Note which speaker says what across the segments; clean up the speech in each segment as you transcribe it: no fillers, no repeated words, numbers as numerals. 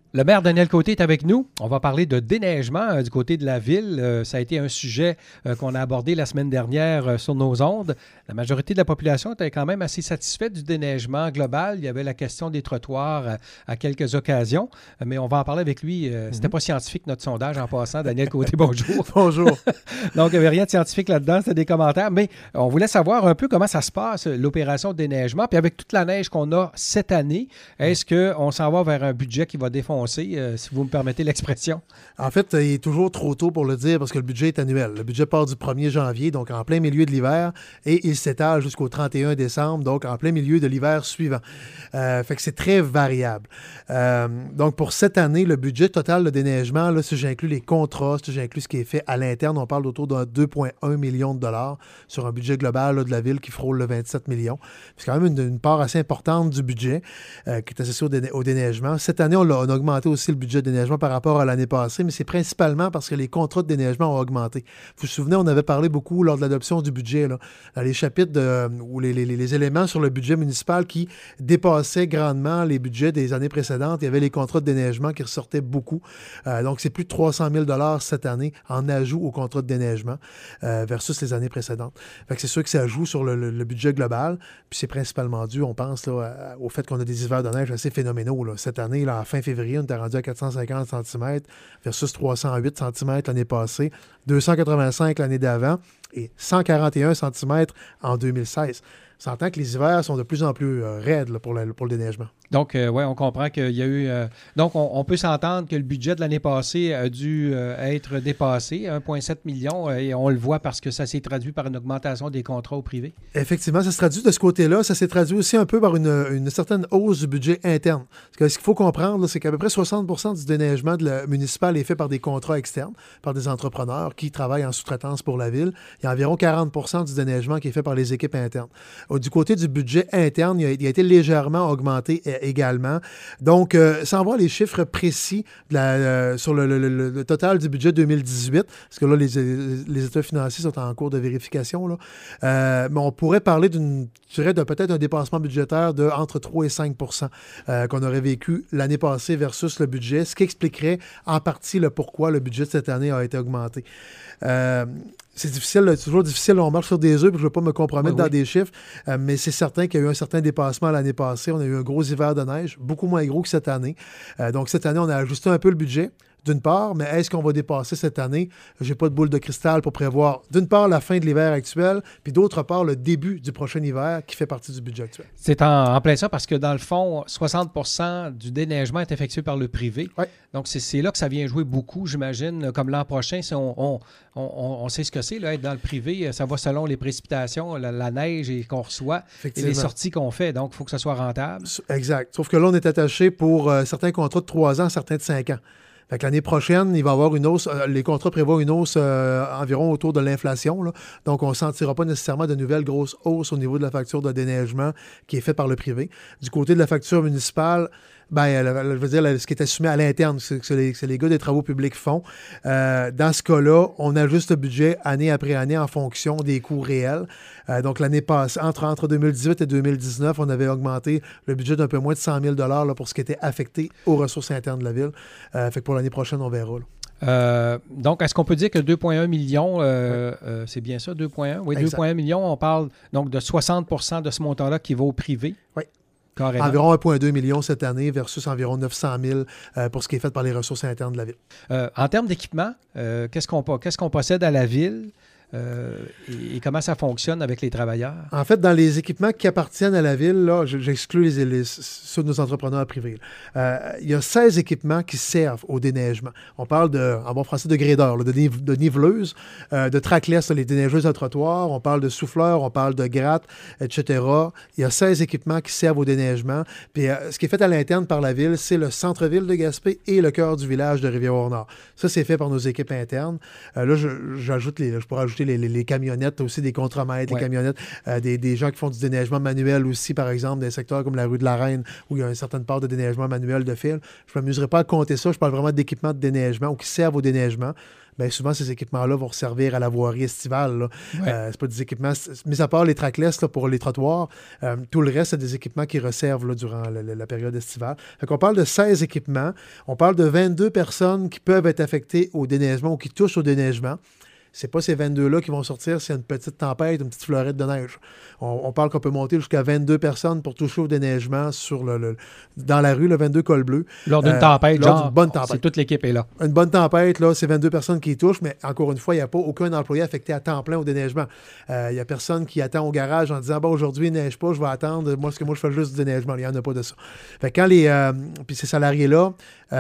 Speaker 1: Le maire Daniel Côté est avec nous. On va parler de déneigement du côté de la ville. Ça a été un sujet qu'on a abordé la semaine dernière sur nos ondes. La majorité de la population était quand même assez satisfaite du déneigement global. Il y avait la question des trottoirs à quelques occasions, mais on va en parler avec lui. C'était pas scientifique notre sondage en passant. Daniel Côté, bonjour.
Speaker 2: Bonjour.
Speaker 1: Donc, il n'y avait rien de scientifique là-dedans, c'était des commentaires, mais on voulait savoir un peu comment ça se passe, l'opération de déneigement. Puis avec toute la neige qu'on a cette année, est-ce qu'on s'en va vers un budget qui va défoncer? Si vous me permettez l'expression.
Speaker 2: En fait, il est toujours trop tôt pour le dire parce que le budget est annuel. Le budget part du 1er janvier, donc en plein milieu de l'hiver, et il s'étale jusqu'au 31 décembre, donc en plein milieu de l'hiver suivant. Fait que c'est très variable. Donc, pour cette année, le budget total de déneigement, là, si j'inclus les contrats, si j'inclus ce qui est fait à l'interne, on parle d'autour de 2,1 millions de dollars sur un budget global là, de la ville qui frôle le 27 millions. C'est quand même une part assez importante du budget qui est associée au déneigement. Cette année, on a augmenté aussi le budget de déneigement par rapport à l'année passée, mais c'est principalement parce que les contrats de déneigement ont augmenté. Vous vous souvenez, on avait parlé beaucoup lors de l'adoption du budget, là, dans les chapitres ou les éléments sur le budget municipal qui dépassaient grandement les budgets des années précédentes. Il y avait les contrats de déneigement qui ressortaient beaucoup. Donc, c'est plus de 300 000 $ cette année en ajout aux contrats de déneigement versus les années précédentes. Fait que c'est sûr que ça joue sur le budget global, puis c'est principalement dû, on pense, là, au fait qu'on a des hivers de neige assez phénoménaux. Là. Cette année, là, en fin février, on était rendu à 450 cm versus 308 cm l'année passée, 285 l'année d'avant et 141 cm en 2016. On s'entend que les hivers sont de plus en plus raides là, pour le déneigement.
Speaker 1: Donc, oui, on comprend qu'il y a eu... donc, on peut s'entendre que le budget de l'année passée a dû être dépassé, 1,7 million, et on le voit parce que ça s'est traduit par une augmentation des contrats au privé.
Speaker 2: Effectivement, ça se traduit de ce côté-là. Ça s'est traduit aussi un peu par une certaine hausse du budget interne. Parce que ce qu'il faut comprendre, là, c'est qu'à peu près 60 % du déneigement municipal est fait par des contrats externes, par des entrepreneurs qui travaillent en sous-traitance pour la ville. Il y a environ 40 % du déneigement qui est fait par les équipes internes. Du côté du budget interne, il a été légèrement augmenté également. Donc, sans voir les chiffres précis sur le total du budget 2018, parce que là, les états financiers sont en cours de vérification, là, mais on pourrait parler de peut-être un dépassement budgétaire de entre 3 et 5 % qu'on aurait vécu l'année passée versus le budget, ce qui expliquerait en partie le pourquoi le budget de cette année a été augmenté. C'est difficile, c'est toujours difficile, on marche sur des œufs, puis je ne veux pas me compromettre dans des chiffres, mais c'est certain qu'il y a eu un certain dépassement l'année passée. On a eu un gros hiver de neige, beaucoup moins gros que cette année. Donc cette année, on a ajusté un peu le budget, d'une part, mais est-ce qu'on va dépasser cette année? Je n'ai pas de boule de cristal pour prévoir, d'une part, la fin de l'hiver actuel, puis d'autre part, le début du prochain hiver qui fait partie du budget actuel.
Speaker 1: C'est en plein ça parce que, dans le fond, 60 % du déneigement est effectué par le privé.
Speaker 2: Ouais.
Speaker 1: Donc, c'est là que ça vient jouer beaucoup, j'imagine. Comme l'an prochain, si on sait ce que c'est, là, être dans le privé, ça va selon les précipitations, la neige qu'on reçoit et les sorties qu'on fait. Donc, il faut que ça soit rentable.
Speaker 2: Exact. Sauf que là, on est attaché pour certains contrats de 3 ans, certains de 5 ans. Fait que l'année prochaine, il va y avoir une hausse. Les contrats prévoient une hausse environ autour de l'inflation. Là. Donc, on ne sentira pas nécessairement de nouvelles grosses hausses au niveau de la facture de déneigement qui est faite par le privé. Du côté de la facture municipale, je veux dire, ce qui est assumé à l'interne, c'est les gars des travaux publics font. Dans ce cas-là, on ajuste le budget année après année en fonction des coûts réels. Donc, l'année passée, entre 2018 et 2019, on avait augmenté le budget d'un peu moins de 100 000 $ là, pour ce qui était affecté aux ressources internes de la ville. Fait que pour l'année prochaine, on verra.
Speaker 1: Donc, est-ce qu'on peut dire que 2,1 millions, c'est bien ça, 2,1? Oui, 2,1 millions, on parle donc de 60 % de ce montant-là qui va au privé.
Speaker 2: Oui.
Speaker 1: Carrément.
Speaker 2: Environ 1,2 million cette année versus environ 900 000 pour ce qui est fait par les ressources internes de la ville.
Speaker 1: En termes d'équipement, qu'est-ce qu'on possède à la ville? Et comment ça fonctionne avec les travailleurs?
Speaker 2: En fait, dans les équipements qui appartiennent à la ville, là, j'exclus ceux de nos entrepreneurs privés. Il y a 16 équipements qui servent au déneigement. On parle en bon français, de gradeurs, là, de niveleuses, de trackless, les déneigeuses à trottoir. On parle de souffleurs, on parle de grattes, etc. Il y a 16 équipements qui servent au déneigement. Puis ce qui est fait à l'interne par la ville, c'est le centre-ville de Gaspé et le cœur du village de Rivière-au-Nord. Ça, c'est fait par nos équipes internes. Là, je pourrais ajouter acheter les camionnettes, aussi des contremaîtres, les camionnettes, des gens qui font du déneigement manuel aussi, par exemple, des secteurs comme la rue de la Reine, où il y a une certaine part de déneigement manuel de fil. Je ne m'amuserai pas à compter ça. Je parle vraiment d'équipements de déneigement ou qui servent au déneigement. Bien, souvent, ces équipements-là vont servir à la voirie estivale. C'est pas des équipements, mis à part les trackless là, pour les trottoirs, tout le reste, c'est des équipements qui resservent là, durant la période estivale. Donc, on parle de 16 équipements. On parle de 22 personnes qui peuvent être affectées au déneigement ou qui touchent au déneigement. C'est pas ces 22-là qui vont sortir s'il y a une petite tempête, une petite fleurette de neige. On parle qu'on peut monter jusqu'à 22 personnes pour toucher au déneigement dans la rue, le 22 cols bleus.
Speaker 1: Lors d'une tempête,
Speaker 2: d'une bonne tempête.
Speaker 1: C'est toute l'équipe est là.
Speaker 2: Une bonne tempête, là, c'est 22 personnes qui y touchent, mais encore une fois, il n'y a pas aucun employé affecté à temps plein au déneigement. Il n'y a personne qui attend au garage en disant « aujourd'hui, il ne neige pas, je vais attendre. Moi, je fais juste du déneigement. » Il n'y en a pas de ça. Fait que quand puis ces salariés-là,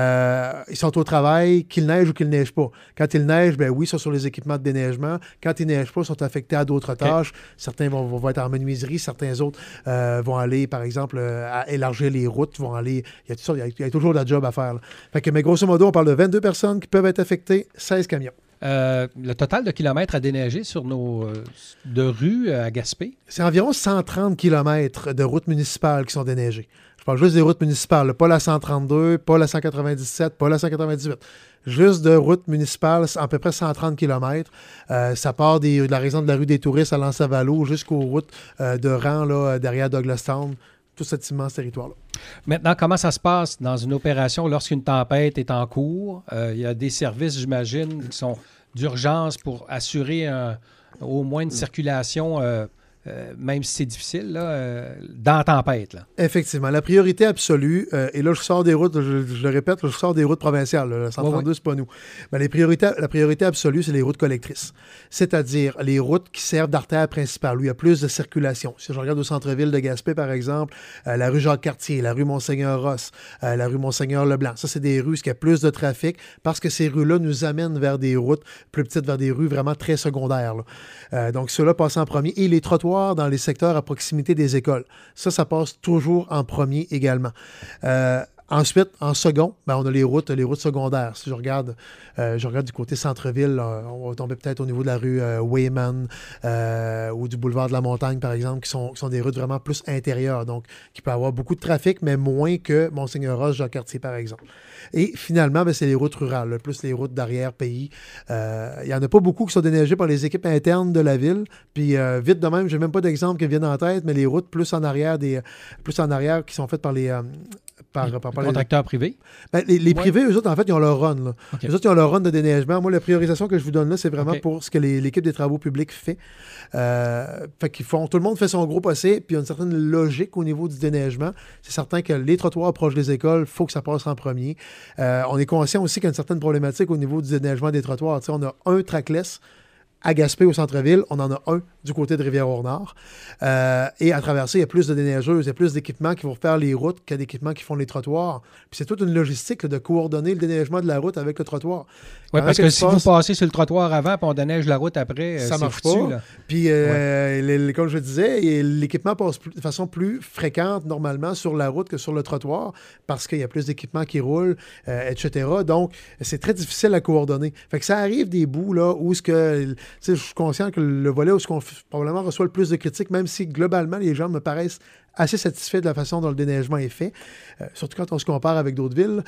Speaker 2: ils sont au travail, qu'il neige ou qu'il ne neige pas. Quand il neige, ben oui, ils sont sur les équipements de déneigement. Quand il ne neige pas, ils sont affectés à d'autres tâches. Certains vont être en menuiserie, certains autres vont aller, par exemple, à élargir les routes, vont aller... Il y a toujours de la job à faire. Là. Fait que, mais grosso modo, on parle de 22 personnes qui peuvent être affectées, 16 camions.
Speaker 1: Le total de kilomètres à déneiger sur nos de rues à Gaspé?
Speaker 2: C'est environ 130 kilomètres de routes municipales qui sont déneigées. Je parle juste des routes municipales, là, pas la 132, pas la 197, pas la 198. Juste de routes municipales, à peu près 130 km. Ça part de la raison de la rue des Touristes à L'Anse-à-Valo jusqu'aux routes de rang là, derrière Douglastown, tout cet immense territoire-là.
Speaker 1: Maintenant, comment ça se passe dans une opération lorsqu'une tempête est en cours? Il y a des services, j'imagine, qui sont d'urgence pour assurer au moins une circulation même si c'est difficile, là, dans la tempête. Là.
Speaker 2: Effectivement. La priorité absolue, et là, je sors des routes, je le répète, je sors des routes provinciales. Là, le 132, c'est pas nous. Mais la priorité absolue, c'est les routes collectrices. C'est-à-dire les routes qui servent d'artère principale, où il y a plus de circulation. Si je regarde au centre-ville de Gaspé, par exemple, la rue Jacques-Cartier, la rue Monseigneur-Ross, la rue Monseigneur-Leblanc, ça, c'est des rues où il y a plus de trafic parce que ces rues-là nous amènent vers des routes plus petites, vers des rues vraiment très secondaires. Donc, ceux-là passent en premier. Et les trottoirs dans les secteurs à proximité des écoles. Ça passe toujours en premier également. Ensuite, en second, on a les routes secondaires. Si je regarde du côté centre-ville, on va tomber peut-être au niveau de la rue Weyman ou du boulevard de la Montagne, par exemple, qui sont des routes vraiment plus intérieures, donc qui peut avoir beaucoup de trafic, mais moins que Monseigneur-Ross, Jacques-Cartier, par exemple. Et finalement, c'est les routes rurales, plus les routes d'arrière-pays. Il n'y en a pas beaucoup qui sont déneigées par les équipes internes de la ville. Puis vite de même, je n'ai même pas d'exemple qui me viennent en tête, mais les routes plus en arrière qui sont faites par les... par
Speaker 1: contracteurs privés?
Speaker 2: Les privés, eux autres, en fait, ils ont leur run. Là. Okay. Eux autres, ils ont leur run de déneigement. Moi, la priorisation que je vous donne là, c'est vraiment pour ce que l'équipe des travaux publics fait. Fait qu'ils font, tout le monde fait son gros possible, puis il y a une certaine logique au niveau du déneigement. C'est certain que les trottoirs proches des écoles, il faut que ça passe en premier. On est conscient aussi qu'il y a une certaine problématique au niveau du déneigement des trottoirs. T'sais, on a un trackless à Gaspé, au centre-ville, on en a un du côté de Rivière-au-Nord. Et à travers ça, il y a plus de déneigeuses, il y a plus d'équipements qui vont faire les routes qu'il y a d'équipements qui font les trottoirs. Puis c'est toute une logistique là, de coordonner le déneigement de la route avec le trottoir.
Speaker 1: Oui, parce que si vous passez sur le trottoir avant et on déneige la route après,
Speaker 2: ça marche
Speaker 1: foutu,
Speaker 2: pas.
Speaker 1: Là.
Speaker 2: Puis, comme je disais, l'équipement passe de façon plus fréquente normalement sur la route que sur le trottoir parce qu'il y a plus d'équipements qui roulent, etc. Donc, c'est très difficile à coordonner. Fait que ça arrive des bouts là, où je suis conscient que le volet où on probablement reçoit le plus de critiques, même si globalement, les gens me paraissent assez satisfaits de la façon dont le déneigement est fait, surtout quand on se compare avec d'autres villes.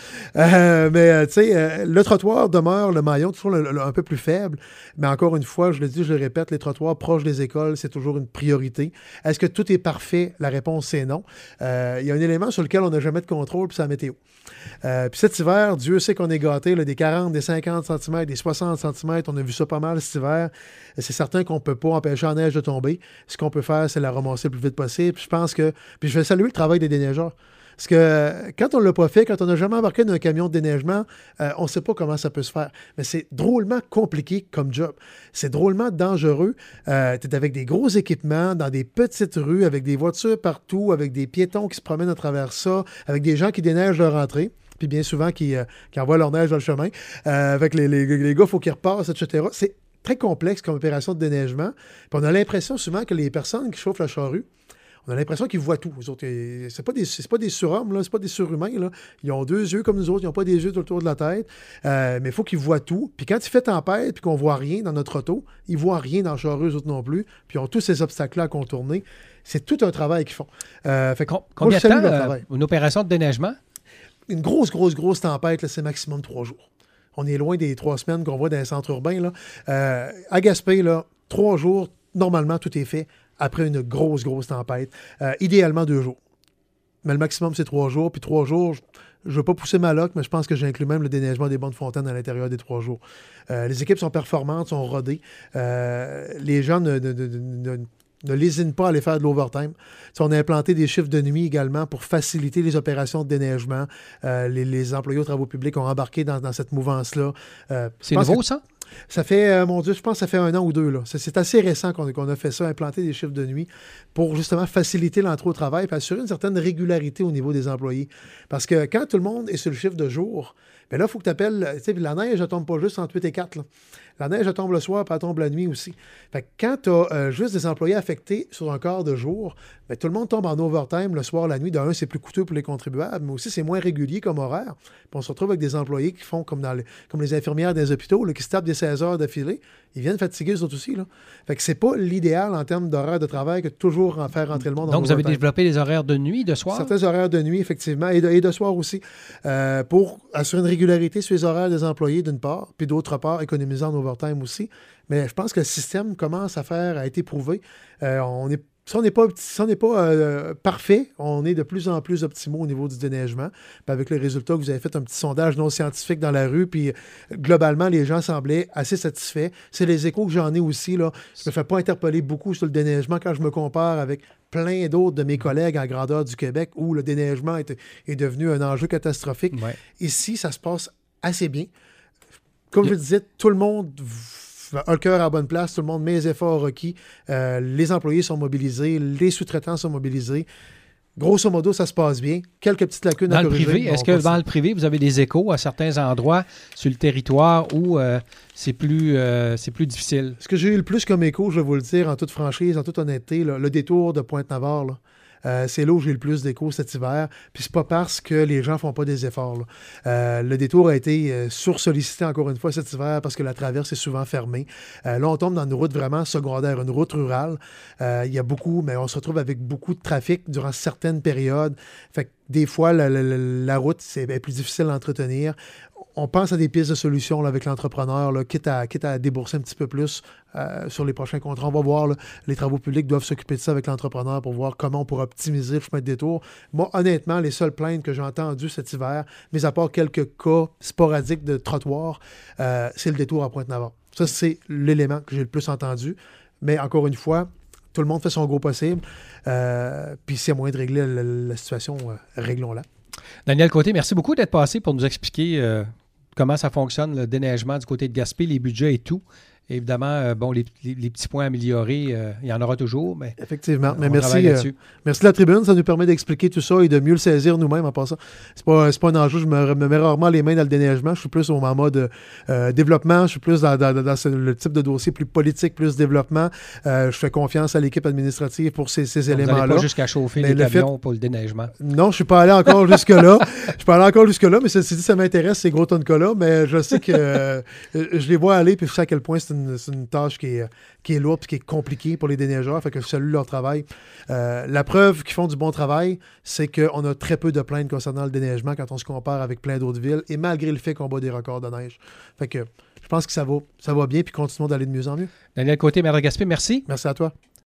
Speaker 2: Le trottoir demeure le maillon toujours un peu plus faible, mais encore une fois, je le dis, je le répète, les trottoirs proches des écoles, c'est toujours une priorité. Est-ce que tout est parfait? La réponse, c'est non. Il y a un élément sur lequel on n'a jamais de contrôle, puis c'est la météo. Puis cet hiver, Dieu sait qu'on est gâté, là, des 40, des 50 cm, des 60 cm, on a vu ça pas mal cet hiver. C'est certain qu'on ne peut pas empêcher la neige de tomber. Ce qu'on peut faire, c'est la ramasser le plus vite possible. Puis je pense que... Puis je vais saluer le travail des déneigeurs. Parce que quand on ne l'a pas fait, quand on n'a jamais embarqué dans un camion de déneigement, on ne sait pas comment ça peut se faire. Mais c'est drôlement compliqué comme job. C'est drôlement dangereux. Tu es avec des gros équipements, dans des petites rues, avec des voitures partout, avec des piétons qui se promènent à travers ça, avec des gens qui déneigent leur entrée. Puis bien souvent qui envoient leur neige dans le chemin. Avec les gars, il faut qu'ils repassent, etc. C'est très complexe comme opération de déneigement. Puis on a l'impression souvent que les personnes qui chauffent la charrue, On a l'impression qu'ils voient tout. C'est pas des surhommes, là, c'est pas des surhumains. Là. Ils ont 2 yeux comme nous autres, ils n'ont pas des yeux tout autour de la tête. Mais il faut qu'ils voient tout. Puis quand il fait tempête puis qu'on voit rien dans notre auto, ils voient rien dans le char, eux autres non plus. Puis ils ont tous ces obstacles-là à contourner. C'est tout un travail qu'ils font.
Speaker 1: Combien de temps une opération de déneigement?
Speaker 2: Une grosse tempête, là, c'est maximum 3 jours. On est loin des 3 semaines qu'on voit dans les centres urbains. Là. À Gaspé, là, 3 jours, normalement, tout est fait après une grosse tempête. Idéalement, 2 jours. Mais le maximum, c'est 3 jours. Puis 3 jours, je ne veux pas pousser ma loque, mais je pense que j'inclus même le déneigement des bancs de fontaine à l'intérieur des 3 jours. Les équipes sont performantes, sont rodées. Les gens ne lésinent pas à aller faire de l'overtime. On a implanté des chiffres de nuit également pour faciliter les opérations de déneigement. Les employés aux travaux publics ont embarqué dans cette mouvance-là.
Speaker 1: C'est nouveau, ça?
Speaker 2: Ça fait, mon Dieu, je pense que ça fait 1 an ou 2. Là. C'est assez récent qu'on a fait ça, implanter des chiffres de nuit pour justement faciliter l'entrée au travail et assurer une certaine régularité au niveau des employés. Parce que quand tout le monde est sur le chiffre de jour, bien là, il faut que tu appelles. La neige, elle ne tombe pas juste entre 8 et 4. Là. La neige, elle tombe le soir, puis elle tombe la nuit aussi. Fait que quand tu as juste des employés affectés sur un quart de jour, bien, tout le monde tombe en overtime le soir, la nuit. D'un, c'est plus coûteux pour les contribuables, mais aussi c'est moins régulier comme horaire. Puis on se retrouve avec des employés qui font comme les infirmières des hôpitaux, là, qui se tapent des 16 heures d'affilée. Ils viennent fatigués, eux autres aussi. Là. Fait que c'est pas l'idéal en termes d'horaire de travail que de toujours en faire rentrer le monde en
Speaker 1: Donc, vous avez
Speaker 2: overtime.
Speaker 1: développé des horaires de nuit, de soir?
Speaker 2: Certains horaires de nuit, effectivement, et de soir aussi, pour assurer une régularité sur les horaires des employés, d'une part, puis d'autre part, économiser en overtime aussi. Mais je pense que le système commence à être éprouvé. Si on n'est pas parfait, on est de plus en plus optimaux au niveau du déneigement. Puis avec les résultats que vous avez fait un petit sondage non scientifique dans la rue, puis globalement, les gens semblaient assez satisfaits. C'est les échos que j'en ai aussi. Là. Je ne me fais pas interpeller beaucoup sur le déneigement quand je me compare avec plein d'autres de mes collègues en grandeur du Québec où le déneigement est devenu un enjeu catastrophique. Ouais. Ici, ça se passe assez bien. Comme je le disais, tout le monde a le cœur à la bonne place, tout le monde met les efforts requis, les employés sont mobilisés, les sous-traitants sont mobilisés. Grosso modo, ça se passe bien. Quelques petites lacunes à corriger.
Speaker 1: Dans le privé, est-ce que dans le privé, vous avez des échos à certains endroits sur le territoire où c'est plus difficile?
Speaker 2: Ce que j'ai eu le plus comme écho, je vais vous le dire en toute franchise, en toute honnêteté, là, le détour de Pointe-Navarre, là. C'est là où j'ai le plus d'écho cet hiver. Puis c'est pas parce que les gens font pas des efforts. Là. Le détour a été sursollicité encore une fois cet hiver parce que la traverse est souvent fermée. Là, on tombe dans une route vraiment secondaire, une route rurale. Il y a beaucoup, mais on se retrouve avec beaucoup de trafic durant certaines périodes. Fait que des fois, la route est plus difficile à entretenir. On pense à des pistes de solutions là, avec l'entrepreneur, là, quitte à débourser un petit peu plus sur les prochains contrats. On va voir, là, les travaux publics doivent s'occuper de ça avec l'entrepreneur pour voir comment on pourra optimiser le chemin de détour. Moi, honnêtement, les seules plaintes que j'ai entendues cet hiver, mis à part quelques cas sporadiques de trottoirs, c'est le détour à Pointe-Navarre. Ça, c'est l'élément que j'ai le plus entendu. Mais encore une fois, tout le monde fait son gros possible. Puis s'il y a moyen de régler la situation, réglons-la.
Speaker 1: Daniel Côté, merci beaucoup d'être passé pour nous expliquer comment ça fonctionne, le déneigement du côté de Gaspé, les budgets et tout. Évidemment, les petits points améliorés, il y en aura toujours. Mais
Speaker 2: effectivement. Mais merci de la tribune. Ça nous permet d'expliquer tout ça et de mieux le saisir nous-mêmes en passant. C'est pas un enjeu. Je me mets rarement les mains dans le déneigement. Je suis plus en mode développement. Je suis plus dans le type de dossier plus politique, plus développement. Je fais confiance à l'équipe administrative pour ces éléments-là. Vous n'allez
Speaker 1: pas jusqu'à chauffer les camions pour le déneigement.
Speaker 2: Non, je ne suis pas allé encore jusque-là. Mais ça m'intéresse, ces gros tonnes-là. Mais je sais que je les vois aller puis je sais à quel point c'est une tâche qui est lourde et qui est compliquée pour les déneigeurs, fait que je salue leur travail. La preuve qu'ils font du bon travail, c'est qu'on a très peu de plaintes concernant le déneigement quand on se compare avec plein d'autres villes, et malgré le fait qu'on bat des records de neige. Fait que je pense que ça va bien, puis continuons d'aller de mieux en mieux.
Speaker 1: Daniel Côté, maire de Gaspé, merci.
Speaker 2: Merci à toi.